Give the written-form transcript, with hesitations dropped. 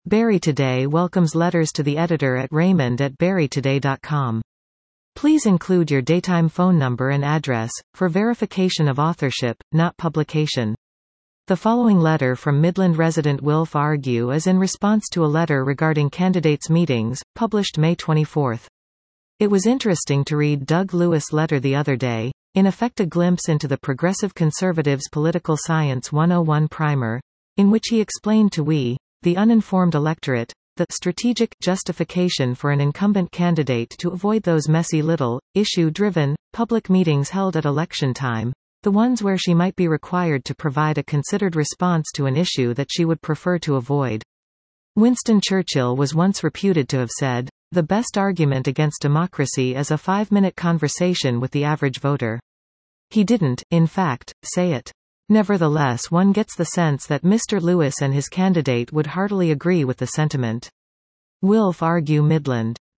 Barry Today welcomes letters to the editor at raymond@barrytoday.com. Please include your daytime phone number and address, for verification of authorship, not publication. The following letter from Midland resident Wilf Argue is in response to a letter regarding candidates' meetings, published May 24. It was interesting to read Doug Lewis' letter the other day, in effect a glimpse into the Progressive Conservatives' Political Science 101 primer, in which he explained to we, the uninformed electorate, the strategic justification for an incumbent candidate to avoid those messy little, issue-driven, public meetings held at election time, the ones where she might be required to provide a considered response to an issue that she would prefer to avoid. Winston Churchill was once reputed to have said, "The best argument against democracy is a 5-minute conversation with the average voter." He didn't, in fact, say it. Nevertheless, one gets the sense that Mr. Lewis and his candidate would heartily agree with the sentiment. Wilf Argue Midland.